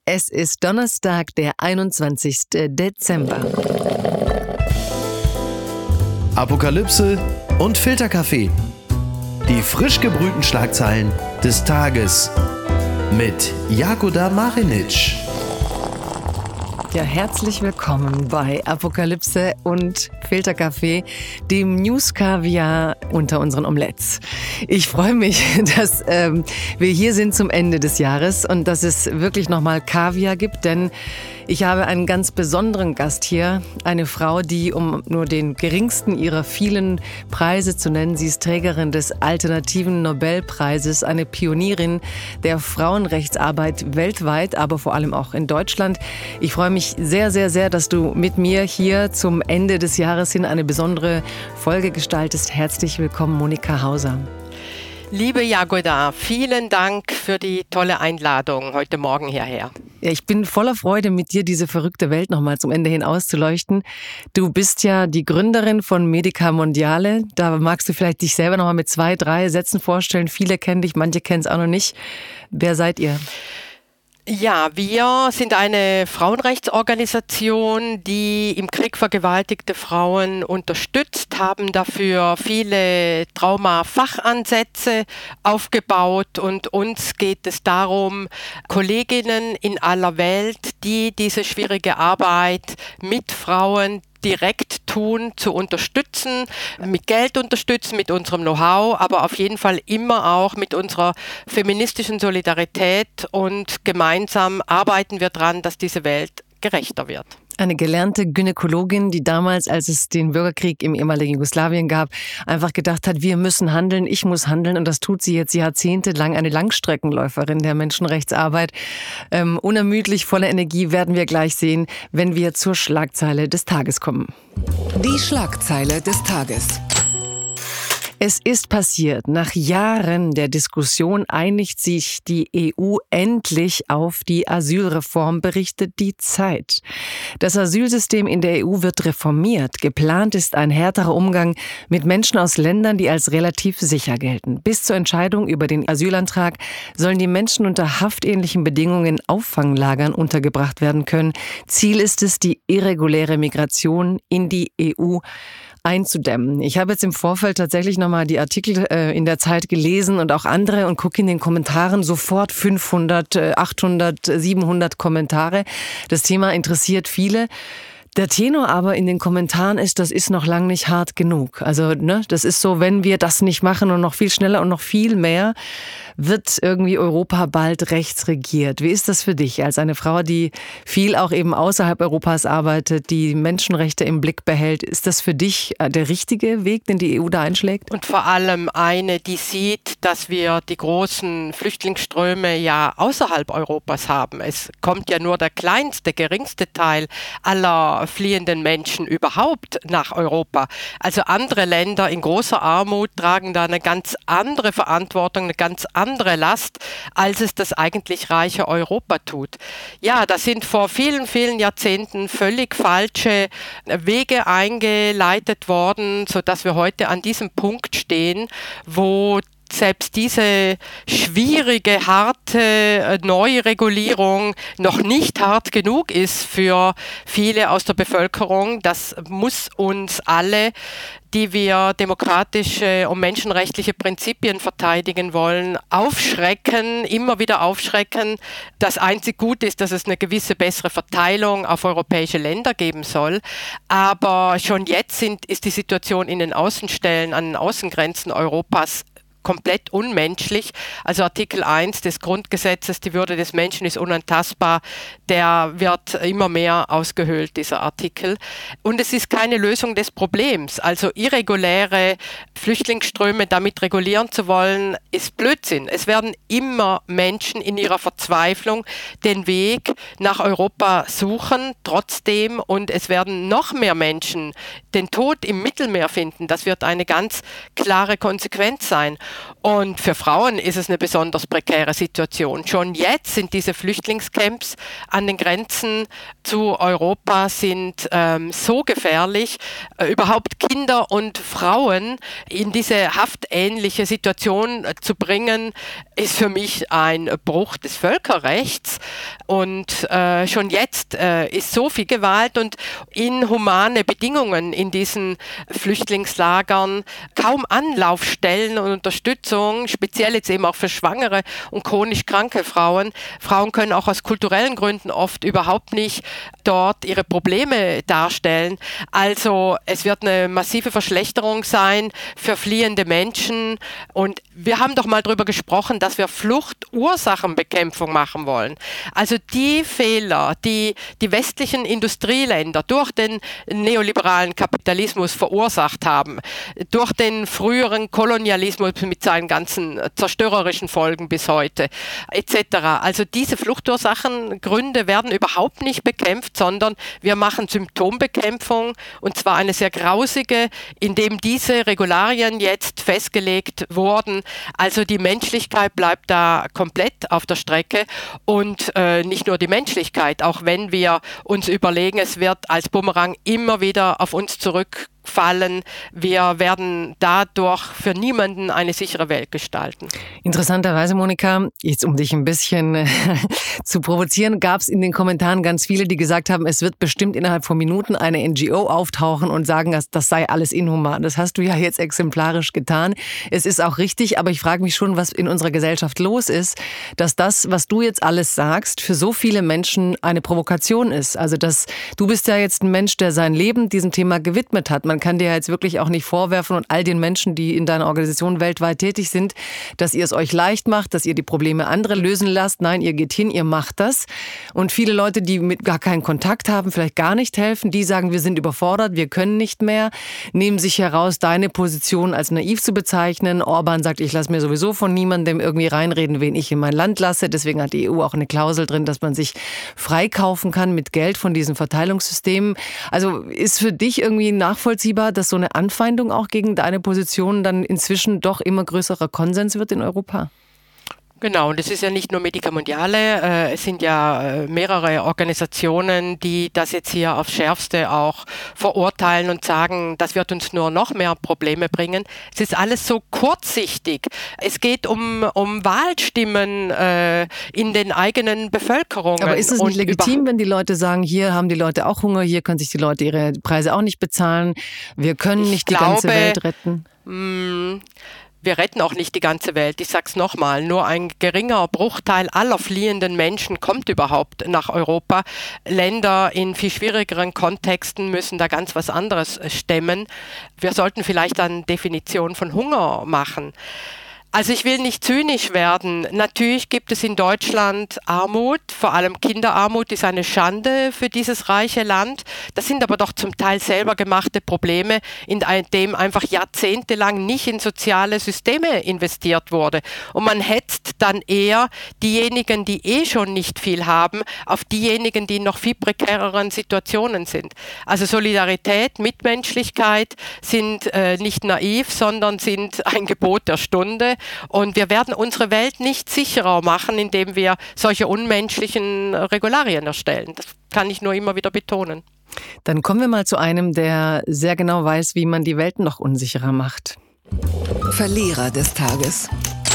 Es ist Donnerstag, der 21. Dezember. Apokalypse und Filterkaffee. Die frisch gebrühten Schlagzeilen des Tages mit Jagoda Marinic. Ja, herzlich willkommen bei Apokalypse und Filterkaffee, dem News-Kaviar unter unseren Omelettes. Ich freue mich, dass wir hier sind zum Ende des Jahres und dass es wirklich nochmal Kaviar gibt, denn ich habe einen ganz besonderen Gast hier, eine Frau, die, um nur den geringsten ihrer vielen Preise zu nennen, sie ist Trägerin des Alternativen Nobelpreises, eine Pionierin der Frauenrechtsarbeit weltweit, aber vor allem auch in Deutschland. Ich freue mich sehr, sehr, sehr, dass du mit mir hier zum Ende des Jahres hin eine besondere Folge gestaltest. Herzlich willkommen, Monika Hauser. Liebe Jagoda, vielen Dank für die tolle Einladung heute Morgen hierher. Ja, ich bin voller Freude, mit dir diese verrückte Welt nochmal zum Ende hin auszuleuchten. Du bist ja die Gründerin von Medica Mondiale. Da magst du vielleicht dich selber nochmal mit 2, 3 Sätzen vorstellen. Viele kennen dich, manche kennen es auch noch nicht. Wer seid ihr? Ja, wir sind eine Frauenrechtsorganisation, die im Krieg vergewaltigte Frauen unterstützt, haben dafür viele Trauma-Fachansätze aufgebaut und uns geht es darum, Kolleginnen in aller Welt, die diese schwierige Arbeit mit Frauen direkt tun, zu unterstützen, mit Geld unterstützen, mit unserem Know-how, aber auf jeden Fall immer auch mit unserer feministischen Solidarität und gemeinsam arbeiten wir daran, dass diese Welt gerechter wird. Eine gelernte Gynäkologin, die damals, als es den Bürgerkrieg im ehemaligen Jugoslawien gab, einfach gedacht hat, wir müssen handeln, ich muss handeln. Und das tut sie jetzt jahrzehntelang, eine Langstreckenläuferin der Menschenrechtsarbeit. Unermüdlich, voller Energie werden wir gleich sehen, wenn wir zur Schlagzeile des Tages kommen. Die Schlagzeile des Tages. Es ist passiert. Nach Jahren der Diskussion einigt sich die EU endlich auf die Asylreform, berichtet die Zeit. Das Asylsystem in der EU wird reformiert. Geplant ist ein härterer Umgang mit Menschen aus Ländern, die als relativ sicher gelten. Bis zur Entscheidung über den Asylantrag sollen die Menschen unter haftähnlichen Bedingungen in Auffanglagern untergebracht werden können. Ziel ist es, die irreguläre Migration in die EU einzudämmen. Ich habe jetzt im Vorfeld tatsächlich nochmal die Artikel in der Zeit gelesen und auch andere und gucke in den Kommentaren sofort 500, 800, 700 Kommentare. Das Thema interessiert viele. Der Tenor aber in den Kommentaren ist, das ist noch lang nicht hart genug. Also das ist so, wenn wir das nicht machen und noch viel schneller und noch viel mehr, wird irgendwie Europa bald rechts regiert. Wie ist das für dich als eine Frau, die viel auch eben außerhalb Europas arbeitet, die Menschenrechte im Blick behält? Ist das für dich der richtige Weg, den die EU da einschlägt? Und vor allem eine, die sieht, dass wir die großen Flüchtlingsströme ja außerhalb Europas haben. Es kommt ja nur der kleinste, geringste Teil aller fliehenden Menschen überhaupt nach Europa. Also andere Länder in großer Armut tragen da eine ganz andere Verantwortung, eine ganz andere Last, als es das eigentlich reiche Europa tut. Ja, da sind vor vielen, vielen Jahrzehnten völlig falsche Wege eingeleitet worden, sodass wir heute an diesem Punkt stehen, wo selbst diese schwierige, harte Neuregulierung noch nicht hart genug ist für viele aus der Bevölkerung. Das muss uns alle, die wir demokratische und menschenrechtliche Prinzipien verteidigen wollen, aufschrecken, immer wieder aufschrecken. Das einzig Gute ist, dass es eine gewisse bessere Verteilung auf europäische Länder geben soll. Aber schon jetzt ist die Situation in den Außenstellen, an den Außengrenzen Europas komplett unmenschlich. Also Artikel 1 des Grundgesetzes, die Würde des Menschen ist unantastbar, der wird immer mehr ausgehöhlt, dieser Artikel. Und es ist keine Lösung des Problems. Also irreguläre Flüchtlingsströme damit regulieren zu wollen, ist Blödsinn. Es werden immer Menschen in ihrer Verzweiflung den Weg nach Europa suchen, trotzdem, und es werden noch mehr Menschen den Tod im Mittelmeer finden. Das wird eine ganz klare Konsequenz sein. Und für Frauen ist es eine besonders prekäre Situation. Schon jetzt sind diese Flüchtlingscamps an den Grenzen zu Europa sind so gefährlich. Überhaupt Kinder und Frauen in diese haftähnliche Situation zu bringen, ist für mich ein Bruch des Völkerrechts. Und schon jetzt ist so viel Gewalt und inhumane Bedingungen in diesen Flüchtlingslagern, kaum Anlaufstellen und Unterstützung, speziell jetzt eben auch für schwangere und chronisch kranke Frauen. Frauen können auch aus kulturellen Gründen oft überhaupt nicht dort ihre Probleme darstellen. Also es wird eine massive Verschlechterung sein für fliehende Menschen. Und wir haben doch mal darüber gesprochen, dass wir Fluchtursachenbekämpfung machen wollen. Also die Fehler, die die westlichen Industrieländer durch den neoliberalen Kapitalismus verursacht haben, durch den früheren Kolonialismus mit seinen ganzen zerstörerischen Folgen bis heute, etc. Also diese Fluchtursachengründe werden überhaupt nicht bekämpft, sondern wir machen Symptombekämpfung, und zwar eine sehr grausige, indem diese Regularien jetzt festgelegt wurden. Also die Menschlichkeit bleibt da komplett auf der Strecke und nicht nur die Menschlichkeit, auch wenn wir uns überlegen, es wird als Bumerang immer wieder auf uns zurückfallen. Wir werden dadurch für niemanden eine sichere Welt gestalten. Interessanterweise, Monika, jetzt um dich ein bisschen zu provozieren, gab es in den Kommentaren ganz viele, die gesagt haben, es wird bestimmt innerhalb von Minuten eine NGO auftauchen und sagen, das sei alles inhuman. Das hast du ja jetzt exemplarisch getan. Es ist auch richtig, aber ich frage mich schon, was in unserer Gesellschaft los ist, dass das, was du jetzt alles sagst, für so viele Menschen eine Provokation ist. Also du bist ja jetzt ein Mensch, der sein Leben diesem Thema gewidmet hat. Man kann dir jetzt wirklich auch nicht vorwerfen und all den Menschen, die in deiner Organisation weltweit tätig sind, dass ihr es euch leicht macht, dass ihr die Probleme anderer lösen lasst. Nein, ihr geht hin, ihr macht das. Und viele Leute, die mit gar keinen Kontakt haben, vielleicht gar nicht helfen, die sagen, wir sind überfordert, wir können nicht mehr, nehmen sich heraus, deine Position als naiv zu bezeichnen. Orban sagt, ich lasse mir sowieso von niemandem irgendwie reinreden, wen ich in mein Land lasse. Deswegen hat die EU auch eine Klausel drin, dass man sich freikaufen kann mit Geld von diesen Verteilungssystemen. Also ist für dich irgendwie nachvollziehbar, dass so eine Anfeindung auch gegen deine Position dann inzwischen doch immer größerer Konsens wird in Europa? Genau, und es ist ja nicht nur Medica Mondiale, es sind ja mehrere Organisationen, die das jetzt hier aufs Schärfste auch verurteilen und sagen, das wird uns nur noch mehr Probleme bringen. Es ist alles so kurzsichtig. Es geht um Wahlstimmen in den eigenen Bevölkerungen. Aber ist es nicht legitim, wenn die Leute sagen, hier haben die Leute auch Hunger, hier können sich die Leute ihre Preise auch nicht bezahlen, wir können nicht die ganze Welt retten? Wir retten auch nicht die ganze Welt. Ich sage es nochmal, nur ein geringer Bruchteil aller fliehenden Menschen kommt überhaupt nach Europa. Länder in viel schwierigeren Kontexten müssen da ganz was anderes stemmen. Wir sollten vielleicht eine Definition von Hunger machen. Also ich will nicht zynisch werden. Natürlich gibt es in Deutschland Armut, vor allem Kinderarmut ist eine Schande für dieses reiche Land. Das sind aber doch zum Teil selber gemachte Probleme, in dem einfach jahrzehntelang nicht in soziale Systeme investiert wurde. Und man hetzt dann eher diejenigen, die eh schon nicht viel haben, auf diejenigen, die in noch viel prekäreren Situationen sind. Also Solidarität, Mitmenschlichkeit sind nicht naiv, sondern sind ein Gebot der Stunde. Und wir werden unsere Welt nicht sicherer machen, indem wir solche unmenschlichen Regularien erstellen. Das kann ich nur immer wieder betonen. Dann kommen wir mal zu einem, der sehr genau weiß, wie man die Welt noch unsicherer macht. Verlierer des Tages.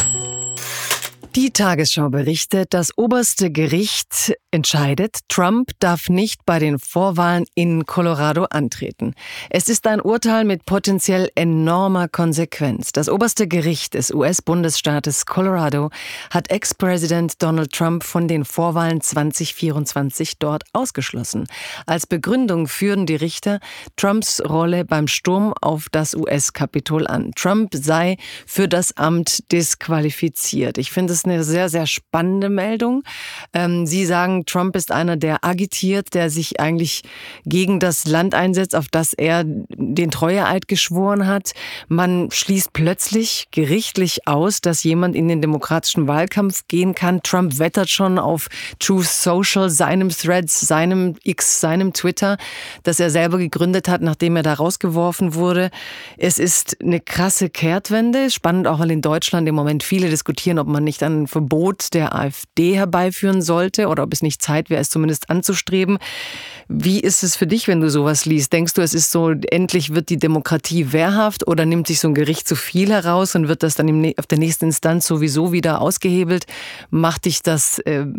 Die Tagesschau berichtet, das oberste Gericht entscheidet, Trump darf nicht bei den Vorwahlen in Colorado antreten. Es ist ein Urteil mit potenziell enormer Konsequenz. Das oberste Gericht des US-Bundesstaates Colorado hat Ex-Präsident Donald Trump von den Vorwahlen 2024 dort ausgeschlossen. Als Begründung führen die Richter Trumps Rolle beim Sturm auf das US-Kapitol an. Trump sei für das Amt disqualifiziert. Ich finde es eine sehr, sehr spannende Meldung. Sie sagen, Trump ist einer, der agitiert, der sich eigentlich gegen das Land einsetzt, auf das er den Treueeid geschworen hat. Man schließt plötzlich gerichtlich aus, dass jemand in den demokratischen Wahlkampf gehen kann. Trump wettert schon auf Truth Social, seinem Threads, seinem X, seinem Twitter, das er selber gegründet hat, nachdem er da rausgeworfen wurde. Es ist eine krasse Kehrtwende. Spannend auch, weil in Deutschland im Moment viele diskutieren, ob man nicht an ein Verbot der AfD herbeiführen sollte oder ob es nicht Zeit wäre, es zumindest anzustreben. Wie ist es für dich, wenn du sowas liest? Denkst du, es ist so, endlich wird die Demokratie wehrhaft oder nimmt sich so ein Gericht zu viel heraus und wird das dann auf der nächsten Instanz sowieso wieder ausgehebelt? Macht dich das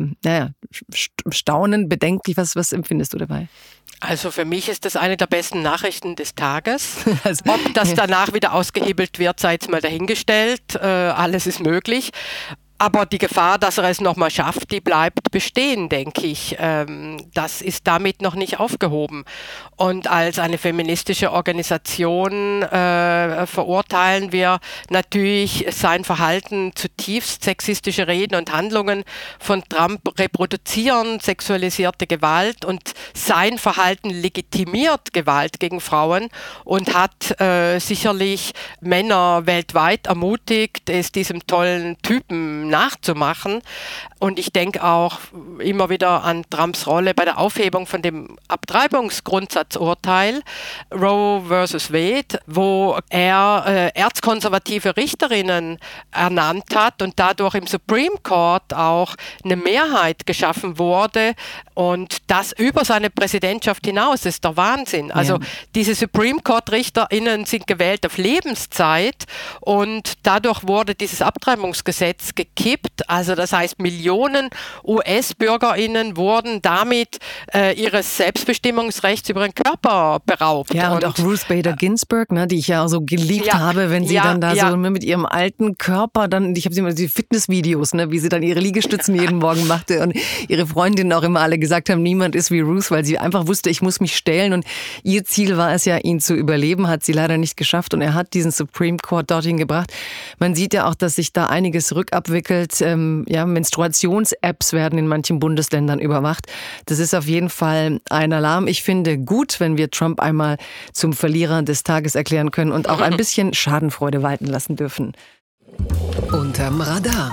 staunend, bedenklich? Was empfindest du dabei? Also für mich ist das eine der besten Nachrichten des Tages. Ob das danach wieder ausgehebelt wird, sei jetzt mal dahingestellt. Alles ist möglich. Aber die Gefahr, dass er es nochmal schafft, die bleibt bestehen, denke ich. Das ist damit noch nicht aufgehoben. Und als eine feministische Organisation verurteilen wir natürlich sein Verhalten, zutiefst sexistische Reden und Handlungen von Trump reproduzieren sexualisierte Gewalt und sein Verhalten legitimiert Gewalt gegen Frauen und hat sicherlich Männer weltweit ermutigt, es diesem tollen Typen nachzumachen. Und ich denke auch immer wieder an Trumps Rolle bei der Aufhebung von dem Abtreibungsgrundsatzurteil Roe versus Wade, wo er erzkonservative Richterinnen ernannt hat und dadurch im Supreme Court auch eine Mehrheit geschaffen wurde. Und das über seine Präsidentschaft hinaus ist der Wahnsinn. Also diese Supreme Court RichterInnen sind gewählt auf Lebenszeit und dadurch wurde dieses Abtreibungsgesetz gekippt. Also das heißt, Millionen US-BürgerInnen wurden damit ihres Selbstbestimmungsrechts über ihren Körper beraubt. Ja, und auch Ruth Bader Ginsburg, ne, die ich ja auch so geliebt habe, wenn sie dann da so mit ihrem alten Körper dann, ich habe sie immer die Fitnessvideos, ne, wie sie dann ihre Liegestützen jeden Morgen machte und ihre Freundinnen auch immer alle gesagt haben, niemand ist wie Ruth, weil sie einfach wusste, ich muss mich stellen und ihr Ziel war es ja, ihn zu überleben, hat sie leider nicht geschafft und er hat diesen Supreme Court dorthin gebracht. Man sieht ja auch, dass sich da einiges rückabwickelt, Menstruations-Apps werden in manchen Bundesländern überwacht. Das ist auf jeden Fall ein Alarm. Ich finde gut, wenn wir Trump einmal zum Verlierer des Tages erklären können und auch ein bisschen Schadenfreude walten lassen dürfen. Unterm Radar.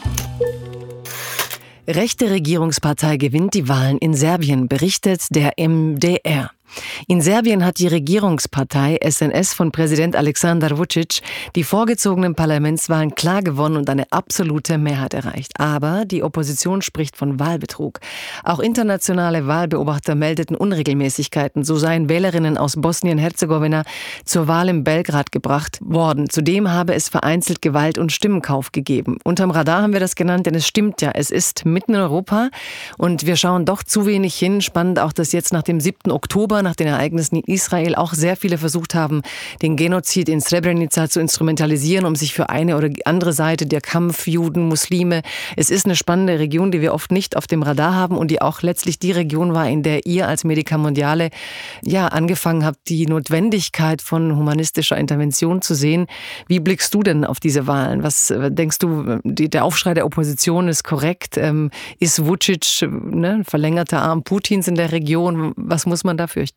Rechte Regierungspartei gewinnt die Wahlen in Serbien, berichtet der MDR. In Serbien hat die Regierungspartei SNS von Präsident Aleksandar Vučić die vorgezogenen Parlamentswahlen klar gewonnen und eine absolute Mehrheit erreicht. Aber die Opposition spricht von Wahlbetrug. Auch internationale Wahlbeobachter meldeten Unregelmäßigkeiten. So seien Wählerinnen aus Bosnien-Herzegowina zur Wahl in Belgrad gebracht worden. Zudem habe es vereinzelt Gewalt und Stimmenkauf gegeben. Unterm Radar haben wir das genannt, denn es stimmt ja. Es ist mitten in Europa und wir schauen doch zu wenig hin. Spannend auch, dass jetzt nach dem 7. Oktober nach den Ereignissen in Israel auch sehr viele versucht haben, den Genozid in Srebrenica zu instrumentalisieren, um sich für eine oder die andere Seite, der Kampf, Juden, Muslime. Es ist eine spannende Region, die wir oft nicht auf dem Radar haben und die auch letztlich die Region war, in der ihr als Medica Mondiale angefangen habt, die Notwendigkeit von humanistischer Intervention zu sehen. Wie blickst du denn auf diese Wahlen? Was denkst du, der Aufschrei der Opposition ist korrekt? Ist Vučić verlängerter Arm Putins in der Region? Was muss man da fürchten?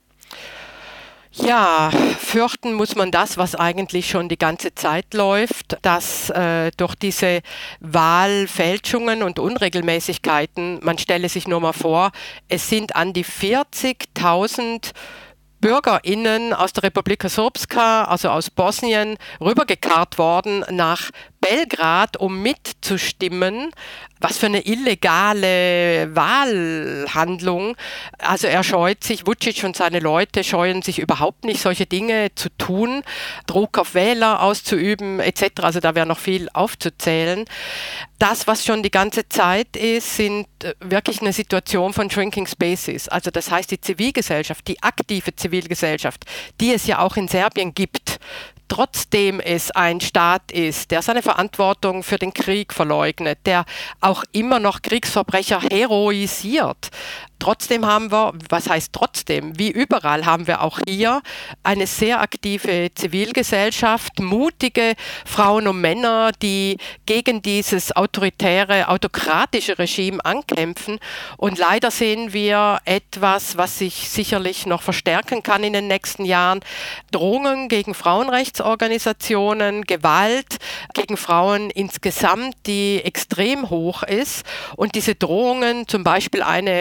Ja, fürchten muss man das, was eigentlich schon die ganze Zeit läuft, dass durch diese Wahlfälschungen und Unregelmäßigkeiten, man stelle sich nur mal vor, es sind an die 40.000 BürgerInnen aus der Republika Srpska, also aus Bosnien, rübergekarrt worden nach Belgrad, um mitzustimmen. Was für eine illegale Wahlhandlung. Also er scheut sich, Vučić und seine Leute scheuen sich überhaupt nicht, solche Dinge zu tun, Druck auf Wähler auszuüben etc. Also da wäre noch viel aufzuzählen. Das, was schon die ganze Zeit ist, sind wirklich eine Situation von Shrinking Spaces. Also das heißt, die Zivilgesellschaft, die aktive Zivilgesellschaft, die es ja auch in Serbien gibt, trotzdem es ein Staat ist, der seine Verantwortung für den Krieg verleugnet, der auch immer noch Kriegsverbrecher heroisiert. Trotzdem haben wir, was heißt trotzdem, wie überall haben wir auch hier eine sehr aktive Zivilgesellschaft, mutige Frauen und Männer, die gegen dieses autoritäre, autokratische Regime ankämpfen. Und leider sehen wir etwas, was sich sicherlich noch verstärken kann in den nächsten Jahren. Drohungen gegen Frauenrechtsorganisationen, Gewalt gegen Frauen insgesamt, die extrem hoch ist. Und diese Drohungen, zum Beispiel eine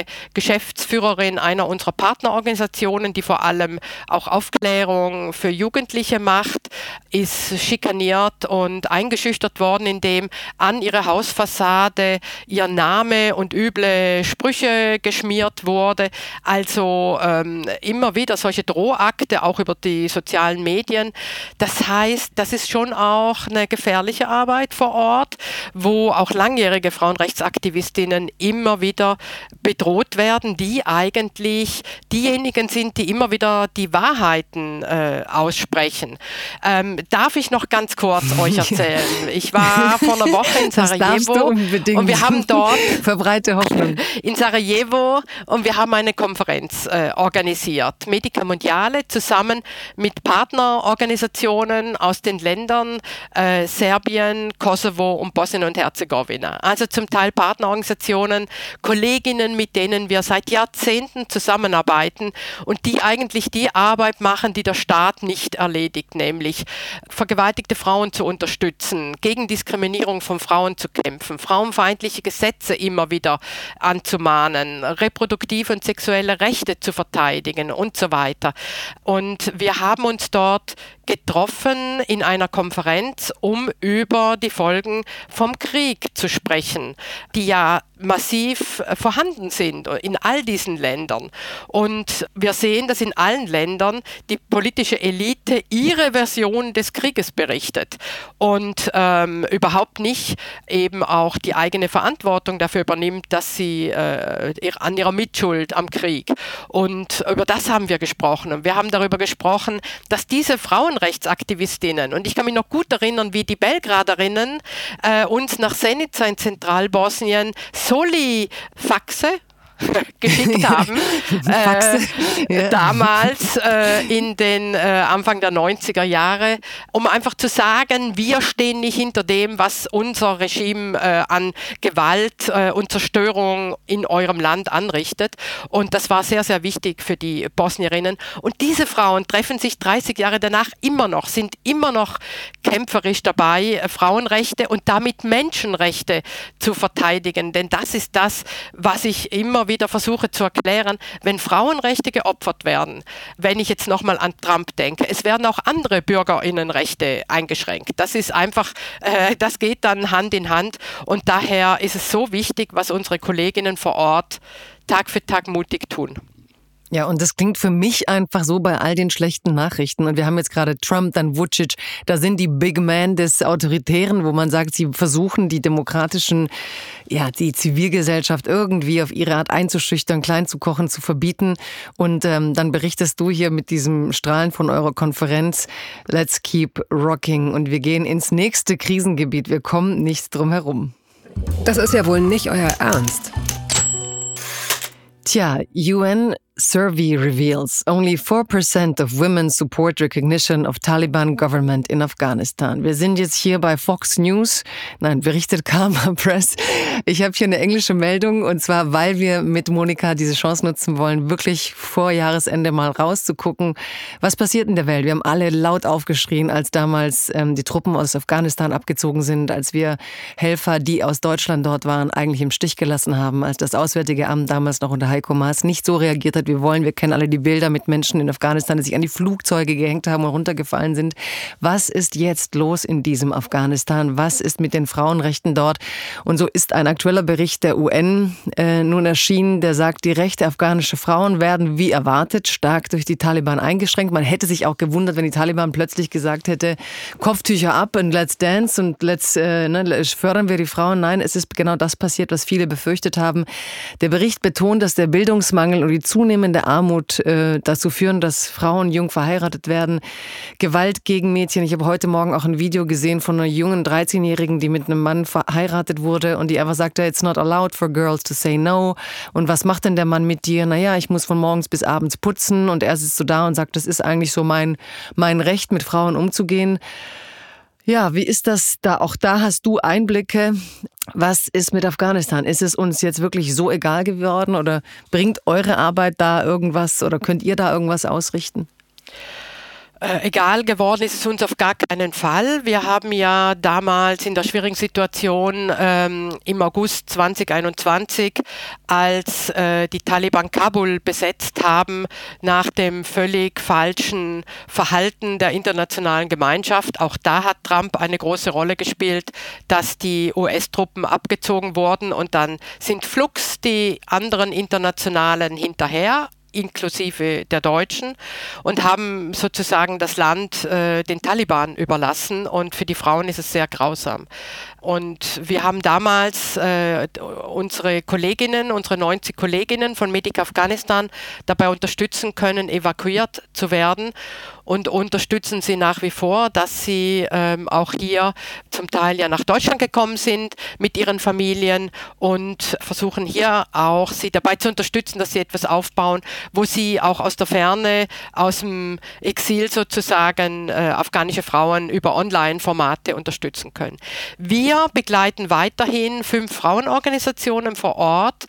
Geschäftsführerin einer unserer Partnerorganisationen, die vor allem auch Aufklärung für Jugendliche macht, ist schikaniert und eingeschüchtert worden, indem an ihre Hausfassade ihr Name und üble Sprüche geschmiert wurde. Also immer wieder solche Drohakte, auch über die sozialen Medien. Das heißt, das ist schon auch eine gefährliche Arbeit vor Ort, wo auch langjährige Frauenrechtsaktivistinnen immer wieder bedroht werden, die eigentlich diejenigen sind, die immer wieder die Wahrheiten aussprechen. Darf ich noch ganz kurz euch erzählen? Ich war vor einer Woche in Sarajevo und wir haben dort verbreite Hoffnung in Sarajevo und wir haben eine Konferenz organisiert. Medica Mondiale zusammen mit Partnerorganisationen aus den Ländern Serbien, Kosovo und Bosnien und Herzegowina. Also zum Teil Partnerorganisationen, Kolleginnen, mit denen wir seit Jahrzehnten zusammenarbeiten und die eigentlich die Arbeit machen, die der Staat nicht erledigt, nämlich vergewaltigte Frauen zu unterstützen, gegen Diskriminierung von Frauen zu kämpfen, frauenfeindliche Gesetze immer wieder anzumahnen, reproduktive und sexuelle Rechte zu verteidigen und so weiter. Und wir haben uns dort getroffen in einer Konferenz, um über die Folgen vom Krieg zu sprechen, die ja massiv vorhanden sind in all diesen Ländern. Und wir sehen, dass in allen Ländern die politische Elite ihre Version des Krieges berichtet und überhaupt nicht eben auch die eigene Verantwortung dafür übernimmt, dass sie an ihrer Mitschuld am Krieg. Und über das haben wir gesprochen. Und wir haben darüber gesprochen, dass diese Frauenrechtsaktivistinnen, und ich kann mich noch gut erinnern, wie die Belgraderinnen uns nach Zenica in Zentralbosnien Soli-Faxe geschickt haben, damals in den Anfang der 90er Jahre, um einfach zu sagen, wir stehen nicht hinter dem, was unser Regime an Gewalt und Zerstörung in eurem Land anrichtet. Und das war sehr, sehr wichtig für die Bosnierinnen. Und diese Frauen treffen sich 30 Jahre danach immer noch, sind immer noch kämpferisch dabei, Frauenrechte und damit Menschenrechte zu verteidigen. Denn das ist das, was ich immer wieder versuche zu erklären, wenn Frauenrechte geopfert werden, wenn ich jetzt nochmal an Trump denke, es werden auch andere BürgerInnenrechte eingeschränkt. Das ist einfach, das geht dann Hand in Hand und daher ist es so wichtig, was unsere Kolleginnen vor Ort Tag für Tag mutig tun. Ja, und das klingt für mich einfach so bei all den schlechten Nachrichten. Und wir haben jetzt gerade Trump, dann Vučić, da sind die Big Men des Autoritären, wo man sagt, sie versuchen die demokratischen, die Zivilgesellschaft irgendwie auf ihre Art einzuschüchtern, klein zu kochen, zu verbieten. Und dann berichtest du hier mit diesem Strahlen von eurer Konferenz, Let's Keep Rocking. Und wir gehen ins nächste Krisengebiet. Wir kommen nicht drum herum. Das ist ja wohl nicht euer Ernst. Tja, UN survey reveals only 4% of women support recognition of Taliban government in Afghanistan. Wir sind jetzt hier bei Fox News. Nein, berichtet Karma Press. Ich habe hier eine englische Meldung und zwar, weil wir mit Monika diese Chance nutzen wollen, wirklich vor Jahresende mal rauszugucken, was passiert in der Welt. Wir haben alle laut aufgeschrien, als damals die Truppen aus Afghanistan abgezogen sind, als wir Helfer, die aus Deutschland dort waren, eigentlich im Stich gelassen haben, als das Auswärtige Amt damals noch unter Heiko Maas nicht so reagiert hat, wir kennen alle die Bilder mit Menschen in Afghanistan, die sich an die Flugzeuge gehängt haben und runtergefallen sind. Was ist jetzt los in diesem Afghanistan? Was ist mit den Frauenrechten dort? Und so ist ein aktueller Bericht der UN nun erschienen, der sagt, die Rechte afghanischer Frauen werden wie erwartet stark durch die Taliban eingeschränkt. Man hätte sich auch gewundert, wenn die Taliban plötzlich gesagt hätte, Kopftücher ab und let's dance und fördern wir die Frauen. Nein, es ist genau das passiert, was viele befürchtet haben. Der Bericht betont, dass der Bildungsmangel und die zunehmende Armut dazu führen, dass Frauen jung verheiratet werden. Gewalt gegen Mädchen. Ich habe heute Morgen auch ein Video gesehen von einer jungen 13-Jährigen, die mit einem Mann verheiratet wurde und die einfach sagte, it's not allowed for girls to say no. Und was macht denn der Mann mit dir? Naja, ich muss von morgens bis abends putzen und er sitzt so da und sagt, das ist eigentlich so mein Recht, mit Frauen umzugehen. Ja, wie ist das da? Auch da hast du Einblicke. Was ist mit Afghanistan? Ist es uns jetzt wirklich so egal geworden oder bringt eure Arbeit da irgendwas oder könnt ihr da irgendwas ausrichten? Egal geworden ist es uns auf gar keinen Fall. Wir haben ja damals in der schwierigen Situation im August 2021, als die Taliban Kabul besetzt haben, nach dem völlig falschen Verhalten der internationalen Gemeinschaft, auch da hat Trump eine große Rolle gespielt, dass die US-Truppen abgezogen wurden und dann sind flugs die anderen Internationalen hinterher, inklusive der Deutschen, und haben sozusagen das Land den Taliban überlassen, und für die Frauen ist es sehr grausam. Und wir haben damals unsere 90 Kolleginnen von Medic Afghanistan dabei unterstützen können, evakuiert zu werden, und unterstützen sie nach wie vor, dass sie auch hier zum Teil ja nach Deutschland gekommen sind mit ihren Familien und versuchen hier auch sie dabei zu unterstützen, dass sie etwas aufbauen, wo sie auch aus der Ferne, aus dem Exil sozusagen afghanische Frauen über Online-Formate unterstützen können. Wir begleiten weiterhin 5 Frauenorganisationen vor Ort,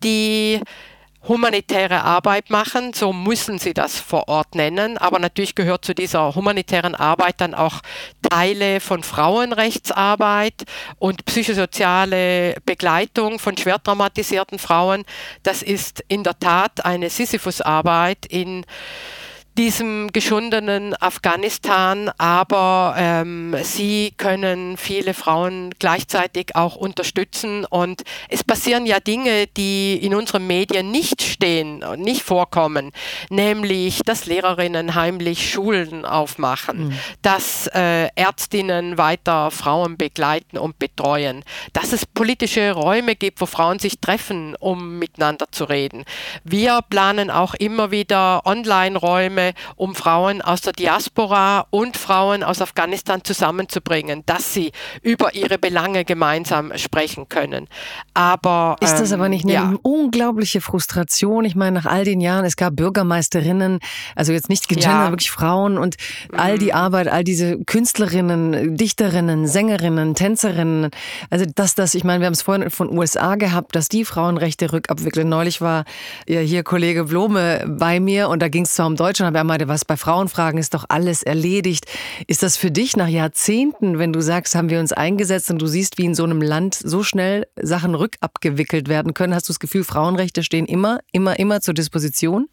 die humanitäre Arbeit machen, so müssen sie das vor Ort nennen, aber natürlich gehört zu dieser humanitären Arbeit dann auch Teile von Frauenrechtsarbeit und psychosoziale Begleitung von schwer traumatisierten Frauen. Das ist in der Tat eine Sisyphusarbeit in diesem geschundenen Afghanistan, aber sie können viele Frauen gleichzeitig auch unterstützen, und es passieren ja Dinge, die in unseren Medien nicht stehen, nicht vorkommen, nämlich, dass Lehrerinnen heimlich Schulen aufmachen, dass Ärztinnen weiter Frauen begleiten und betreuen, dass es politische Räume gibt, wo Frauen sich treffen, um miteinander zu reden. Wir planen auch immer wieder Online-Räume, um Frauen aus der Diaspora und Frauen aus Afghanistan zusammenzubringen, dass sie über ihre Belange gemeinsam sprechen können. Aber ist das aber nicht eine unglaubliche Frustration? Ich meine, nach all den Jahren, es gab Bürgermeisterinnen, also jetzt nicht gegendert, wirklich Frauen, und all die Arbeit, all diese Künstlerinnen, Dichterinnen, Sängerinnen, Tänzerinnen, also ich meine, wir haben es vorhin von USA gehabt, dass die Frauenrechte rückabwickeln. Neulich war ja hier Kollege Blome bei mir, und da ging es zwar um Deutschland, aber er meinte, was bei Frauenfragen ist doch alles erledigt. Ist das für dich nach Jahrzehnten, wenn du sagst, haben wir uns eingesetzt, und du siehst, wie in so einem Land so schnell Sachen rückabgewickelt werden können, hast du das Gefühl, Frauenrechte stehen immer zur Disposition?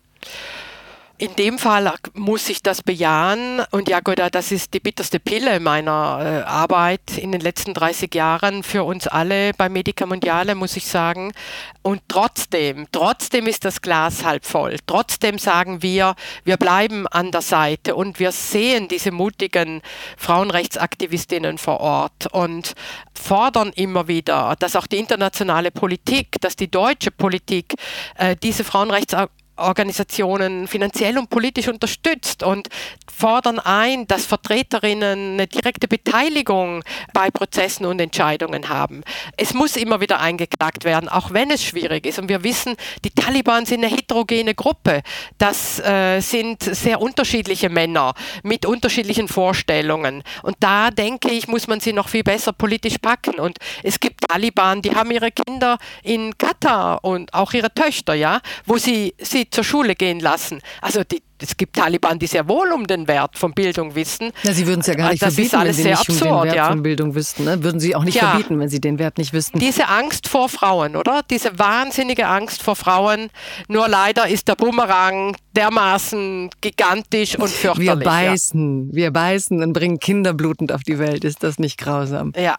In dem Fall muss ich das bejahen, und Jagoda, das ist die bitterste Pille meiner Arbeit in den letzten 30 Jahren für uns alle bei Medica Mondiale, muss ich sagen. Und trotzdem ist das Glas halb voll. Trotzdem sagen wir bleiben an der Seite, und wir sehen diese mutigen Frauenrechtsaktivistinnen vor Ort und fordern immer wieder, dass auch die internationale Politik, dass die deutsche Politik diese Frauenrechtsorganisationen finanziell und politisch unterstützt, und fordern ein, dass Vertreterinnen eine direkte Beteiligung bei Prozessen und Entscheidungen haben. Es muss immer wieder eingeklagt werden, auch wenn es schwierig ist. Und wir wissen, die Taliban sind eine heterogene Gruppe. Das sind sehr unterschiedliche Männer mit unterschiedlichen Vorstellungen. Und da, denke ich, muss man sie noch viel besser politisch packen. Und es gibt Taliban, die haben ihre Kinder in Katar und auch ihre Töchter, ja, wo sie zur Schule gehen lassen. Also es gibt Taliban, die sehr wohl um den Wert von Bildung wissen. Ja, sie würden es ja gar nicht verbieten, wenn sie nicht um den Wert von Bildung wüssten. Ne? Würden sie auch nicht verbieten, wenn sie den Wert nicht wüssten. Diese Angst vor Frauen, oder? Diese wahnsinnige Angst vor Frauen. Nur leider ist der Bumerang dermaßen gigantisch und fürchterlich. Wir beißen und bringen Kinder blutend auf die Welt. Ist das nicht grausam? Ja.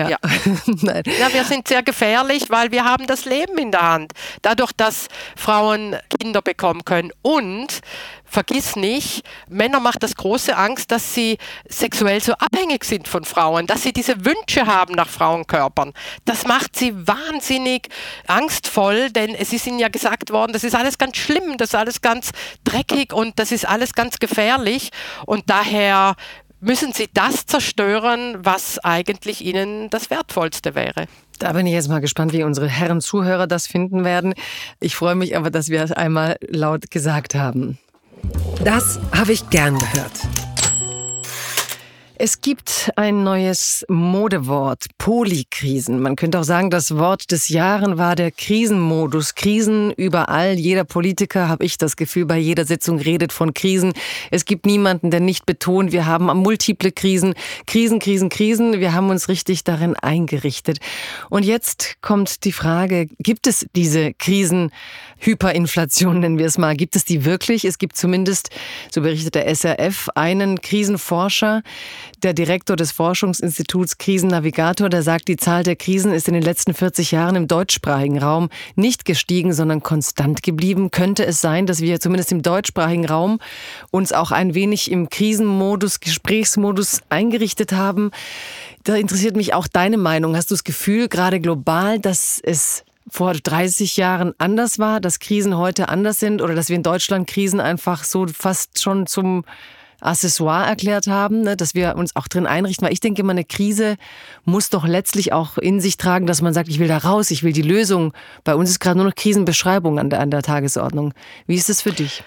Nein. Ja, wir sind sehr gefährlich, weil wir haben das Leben in der Hand. Dadurch, dass Frauen Kinder bekommen können, und vergiss nicht, Männer macht das große Angst, dass sie sexuell so abhängig sind von Frauen, dass sie diese Wünsche haben nach Frauenkörpern. Das macht sie wahnsinnig angstvoll, denn es ist ihnen ja gesagt worden, das ist alles ganz schlimm, das ist alles ganz dreckig und das ist alles ganz gefährlich, und daher müssen sie das zerstören, was eigentlich ihnen das Wertvollste wäre. Da bin ich jetzt mal gespannt, wie unsere Herren Zuhörer das finden werden. Ich freue mich aber, dass wir es einmal laut gesagt haben. Das habe ich gern gehört. Es gibt ein neues Modewort, Polykrisen. Man könnte auch sagen, das Wort des Jahres war der Krisenmodus. Krisen überall. Jeder Politiker, habe ich das Gefühl, bei jeder Sitzung redet von Krisen. Es gibt niemanden, der nicht betont, wir haben multiple Krisen. Krisen. Wir haben uns richtig darin eingerichtet. Und jetzt kommt die Frage, gibt es diese Krisen, Hyperinflation nennen wir es mal, gibt es die wirklich? Es gibt zumindest, so berichtet der SRF, einen Krisenforscher, der Direktor des Forschungsinstituts Krisennavigator, der sagt, die Zahl der Krisen ist in den letzten 40 Jahren im deutschsprachigen Raum nicht gestiegen, sondern konstant geblieben. Könnte es sein, dass wir zumindest im deutschsprachigen Raum uns auch ein wenig im Krisenmodus, Gesprächsmodus eingerichtet haben? Da interessiert mich auch deine Meinung. Hast du das Gefühl, gerade global, dass es vor 30 Jahren anders war, dass Krisen heute anders sind oder dass wir in Deutschland Krisen einfach so fast schon zum Accessoire erklärt haben, ne, dass wir uns auch drin einrichten. Weil ich denke immer, eine Krise muss doch letztlich auch in sich tragen, dass man sagt, ich will da raus, ich will die Lösung. Bei uns ist gerade nur noch Krisenbeschreibung an der Tagesordnung. Wie ist es für dich?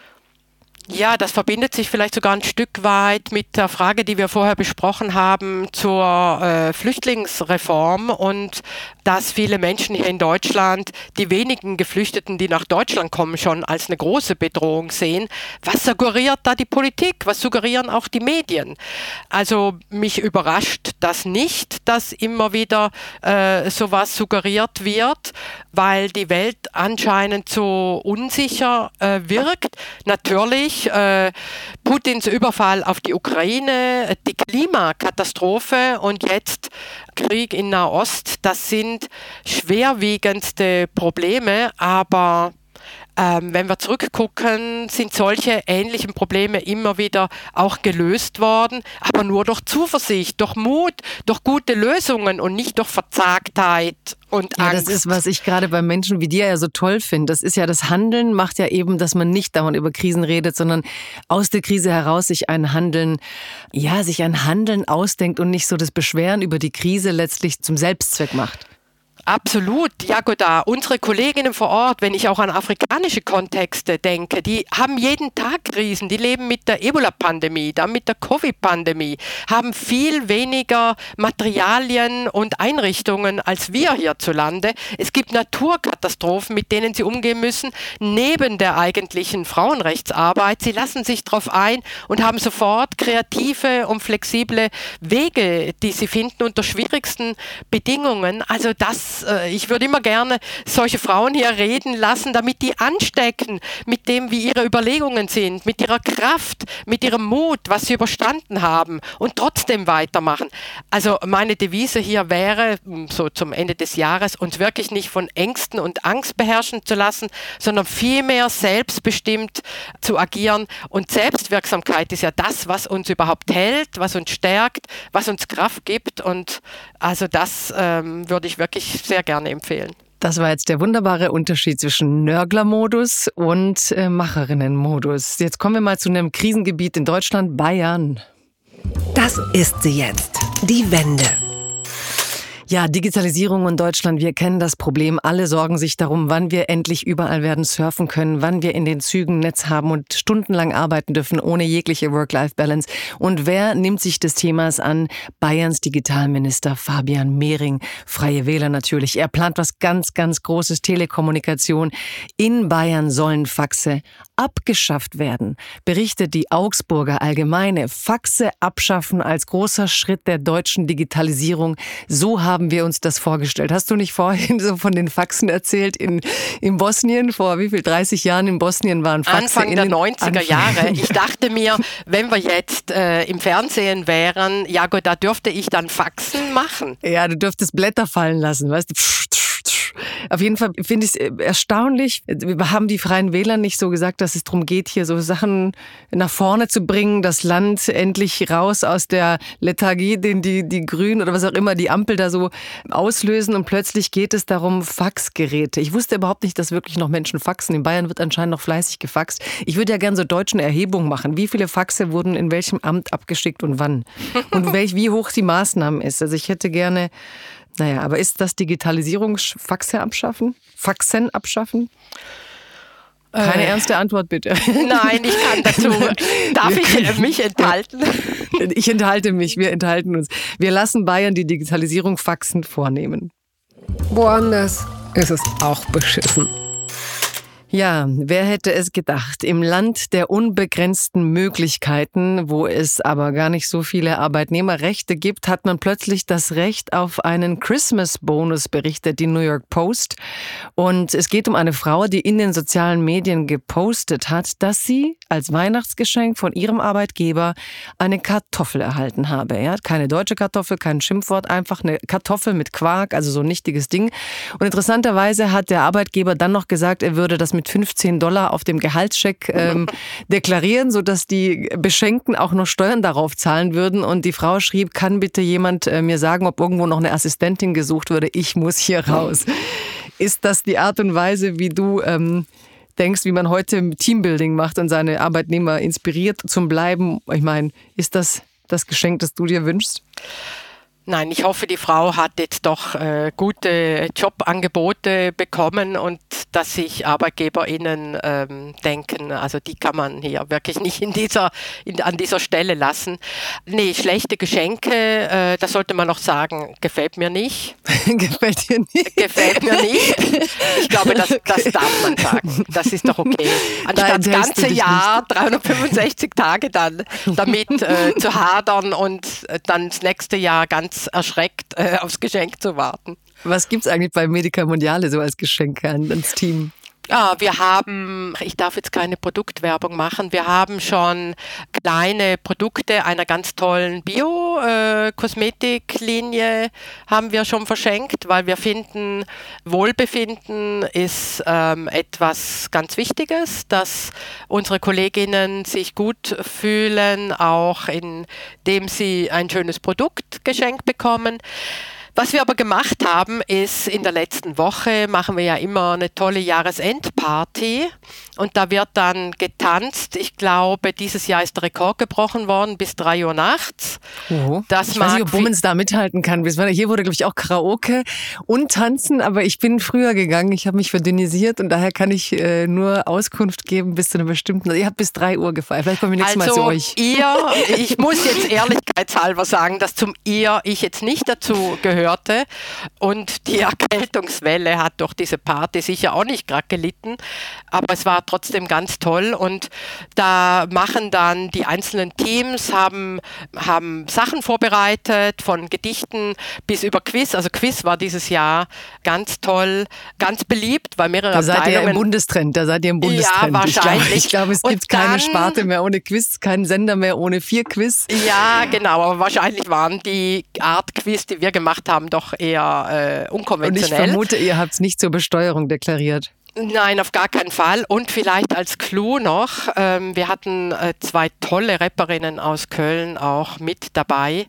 Ja, das verbindet sich vielleicht sogar ein Stück weit mit der Frage, die wir vorher besprochen haben, zur Flüchtlingsreform und dass viele Menschen hier in Deutschland die wenigen Geflüchteten, die nach Deutschland kommen, schon als eine große Bedrohung sehen. Was suggeriert da die Politik? Was suggerieren auch die Medien? Also mich überrascht das nicht, dass immer wieder sowas suggeriert wird, weil die Welt anscheinend so unsicher wirkt. Natürlich Putins Überfall auf die Ukraine, die Klimakatastrophe und jetzt Krieg in Nahost, das sind schwerwiegendste Probleme, aber wenn wir zurückgucken, sind solche ähnlichen Probleme immer wieder auch gelöst worden, aber nur durch Zuversicht, durch Mut, durch gute Lösungen und nicht durch Verzagtheit und Angst. Ja, das ist, was ich gerade bei Menschen wie dir ja so toll finde. Das ist ja, das Handeln macht ja eben, dass man nicht dauernd über Krisen redet, sondern aus der Krise heraus sich ein Handeln ausdenkt und nicht so das Beschweren über die Krise letztlich zum Selbstzweck macht. Absolut, Jagoda. Unsere Kolleginnen vor Ort, wenn ich auch an afrikanische Kontexte denke, die haben jeden Tag Krisen. Die leben mit der Ebola-Pandemie, dann mit der Covid-Pandemie, haben viel weniger Materialien und Einrichtungen als wir hierzulande. Es gibt Naturkatastrophen, mit denen sie umgehen müssen, neben der eigentlichen Frauenrechtsarbeit. Sie lassen sich darauf ein und haben sofort kreative und flexible Wege, die sie finden unter schwierigsten Bedingungen. Also ich würde immer gerne solche Frauen hier reden lassen, damit die anstecken mit dem, wie ihre Überlegungen sind, mit ihrer Kraft, mit ihrem Mut, was sie überstanden haben und trotzdem weitermachen. Also meine Devise hier wäre, so zum Ende des Jahres, uns wirklich nicht von Ängsten und Angst beherrschen zu lassen, sondern vielmehr selbstbestimmt zu agieren. Und Selbstwirksamkeit ist ja das, was uns überhaupt hält, was uns stärkt, was uns Kraft gibt. Und also das würde ich wirklich sehr gerne empfehlen. Das war jetzt der wunderbare Unterschied zwischen Nörglermodus und Macherinnenmodus. Jetzt kommen wir mal zu einem Krisengebiet in Deutschland, Bayern. Das ist sie jetzt, die Wende. Ja, Digitalisierung in Deutschland, wir kennen das Problem. Alle sorgen sich darum, wann wir endlich überall werden surfen können, wann wir in den Zügen Netz haben und stundenlang arbeiten dürfen, ohne jegliche Work-Life-Balance. Und wer nimmt sich des Themas an? Bayerns Digitalminister Fabian Mehring, Freie Wähler natürlich. Er plant was ganz, ganz Großes, Telekommunikation. In Bayern sollen Faxe abgeschafft werden, berichtet die Augsburger Allgemeine. Faxe abschaffen als großer Schritt der deutschen Digitalisierung. So haben wir uns das vorgestellt. Hast du nicht vorhin so von den Faxen erzählt in Bosnien? Vor wie viel? 30 Jahren in Bosnien waren Faxe Anfang der 90er Jahre. Ich dachte mir, wenn wir jetzt im Fernsehen wären, Jago, da dürfte ich dann Faxen machen. Ja, du dürftest Blätter fallen lassen, weißt du? Auf jeden Fall finde ich es erstaunlich. Wir haben die Freien Wähler nicht so gesagt, dass es darum geht, hier so Sachen nach vorne zu bringen, das Land endlich raus aus der Lethargie, den die Grünen oder was auch immer, die Ampel da so auslösen und plötzlich geht es darum, Faxgeräte. Ich wusste überhaupt nicht, dass wirklich noch Menschen faxen. In Bayern wird anscheinend noch fleißig gefaxt. Ich würde ja gerne so deutschen Erhebungen machen. Wie viele Faxe wurden in welchem Amt abgeschickt und wann? Und wie hoch die Maßnahmen ist. Also ich hätte gerne... Naja, aber ist das Digitalisierung Faxe abschaffen? Faxen abschaffen? Keine ernste Antwort, bitte. Nein, ich kann dazu. Darf ich mich enthalten? Ich enthalte mich, wir enthalten uns. Wir lassen Bayern die Digitalisierung faxend vornehmen. Woanders ist es auch beschissen. Ja, wer hätte es gedacht? Im Land der unbegrenzten Möglichkeiten, wo es aber gar nicht so viele Arbeitnehmerrechte gibt, hat man plötzlich das Recht auf einen Christmas-Bonus, berichtet die New York Post. Und es geht um eine Frau, die in den sozialen Medien gepostet hat, dass sie als Weihnachtsgeschenk von ihrem Arbeitgeber eine Kartoffel erhalten habe. Ja, keine deutsche Kartoffel, kein Schimpfwort, einfach eine Kartoffel mit Quark, also so ein nichtiges Ding. Und interessanterweise hat der Arbeitgeber dann noch gesagt, er würde das mit $15 auf dem Gehaltscheck deklarieren, sodass die Beschenkten auch noch Steuern darauf zahlen würden. Und die Frau schrieb, kann bitte jemand mir sagen, ob irgendwo noch eine Assistentin gesucht würde? Ich muss hier raus. Ist das die Art und Weise, wie du denkst, wie man heute Teambuilding macht und seine Arbeitnehmer inspiriert zum Bleiben? Ich meine, ist das das Geschenk, das du dir wünschst? Nein, ich hoffe, die Frau hat jetzt doch gute Jobangebote bekommen und dass sich ArbeitgeberInnen denken, also die kann man hier wirklich nicht an dieser Stelle lassen. Nee, schlechte Geschenke, das sollte man noch sagen, gefällt mir nicht. Gefällt dir nicht? Gefällt mir nicht. Ich glaube, das darf man sagen. Das ist doch okay. Anstatt das ganze Jahr, 365 Tage dann damit zu hadern und dann das nächste Jahr ganz erschreckt aufs Geschenk zu warten. Was gibt's eigentlich bei Medica Mondiale so als Geschenk ans Team? Ja, wir haben, ich darf jetzt keine Produktwerbung machen, wir haben schon kleine Produkte einer ganz tollen Bio-Kosmetiklinie haben wir schon verschenkt, weil wir finden, Wohlbefinden ist etwas ganz Wichtiges, dass unsere Kolleginnen sich gut fühlen, auch indem sie ein schönes Produkt geschenkt bekommen. Was wir aber gemacht haben, ist, in der letzten Woche machen wir ja immer eine tolle Jahresendparty und da wird dann getanzt. Ich glaube, dieses Jahr ist der Rekord gebrochen worden bis 3 Uhr nachts. Oh. Ich weiß nicht, ob Bummens da mithalten kann. Hier wurde, glaube ich, auch Karaoke und Tanzen, aber ich bin früher gegangen. Ich habe mich verdünnisiert und daher kann ich nur Auskunft geben bis zu einer bestimmten... Ihr habt bis 3 Uhr gefeiert. Vielleicht kommen wir nächstes Mal zu euch. Ich muss jetzt ehrlichkeitshalber sagen, dass ich jetzt nicht dazu gehöre. Und die Erkältungswelle hat durch diese Party sicher auch nicht gerade gelitten, aber es war trotzdem ganz toll und da machen dann die einzelnen Teams, haben Sachen vorbereitet, von Gedichten bis über Quiz. Also Quiz war dieses Jahr ganz toll, ganz beliebt, weil mehrere Abteilungen... Da seid ihr im Bundestrend. Ja, wahrscheinlich. Ich glaube, es gibt keine Sparte mehr ohne Quiz, keinen Sender mehr ohne 4 Quiz. Ja, genau, aber wahrscheinlich waren die Art Quiz, die wir gemacht haben, doch eher unkonventionell. Und ich vermute, ihr habt es nicht zur Besteuerung deklariert. Nein, auf gar keinen Fall. Und vielleicht als Clou noch, wir hatten 2 tolle Rapperinnen aus Köln auch mit dabei.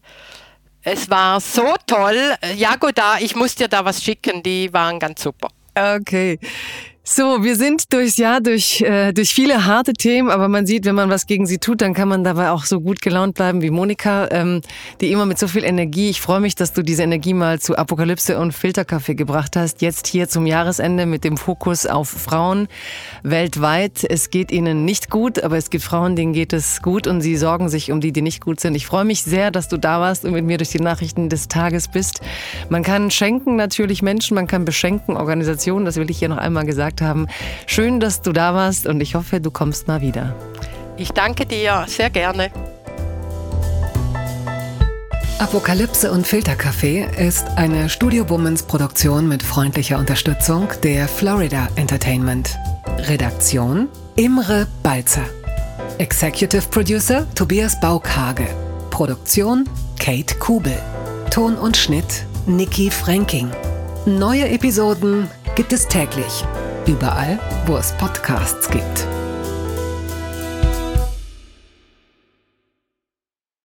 Es war so toll. Jagoda, ich muss dir da was schicken, die waren ganz super. Okay. So, wir sind durchs Jahr durch viele harte Themen, aber man sieht, wenn man was gegen sie tut, dann kann man dabei auch so gut gelaunt bleiben wie Monika, die immer mit so viel Energie. Ich freue mich, dass du diese Energie mal zu Apokalypse und Filterkaffee gebracht hast. Jetzt hier zum Jahresende mit dem Fokus auf Frauen weltweit. Es geht ihnen nicht gut, aber es gibt Frauen, denen geht es gut und sie sorgen sich um die nicht gut sind. Ich freue mich sehr, dass du da warst und mit mir durch die Nachrichten des Tages bist. Man kann schenken natürlich Menschen, man kann beschenken Organisationen, das will ich hier noch einmal gesagt haben. Schön, dass du da warst und ich hoffe, du kommst mal wieder. Ich danke dir, sehr gerne. Apokalypse und Filterkaffee ist eine Studio Bummens Produktion mit freundlicher Unterstützung der Florida Entertainment. Redaktion Imre Balzer. Executive Producer Tobias Baukhage. Produktion Kate Kubel. Ton und Schnitt Niki Fränking. Neue Episoden gibt es täglich. Überall, wo es Podcasts gibt.